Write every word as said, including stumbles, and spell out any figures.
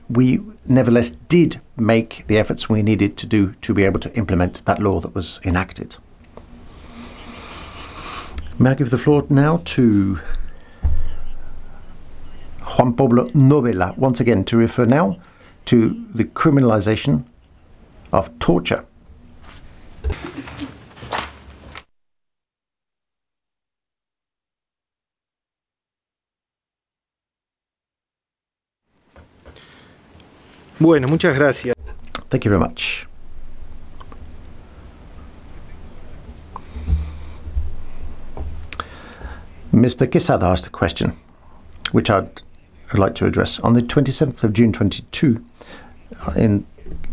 we nevertheless did make the efforts we needed to do to be able to implement that law that was enacted. May I give the floor now to Juan Pablo Novela, once again, to refer now to the criminalization of torture. Bueno, muchas gracias. Thank you very much. Mister Quesada asked a question, which I'd, I'd like to address. On the twenty-seventh of June twenty-two, in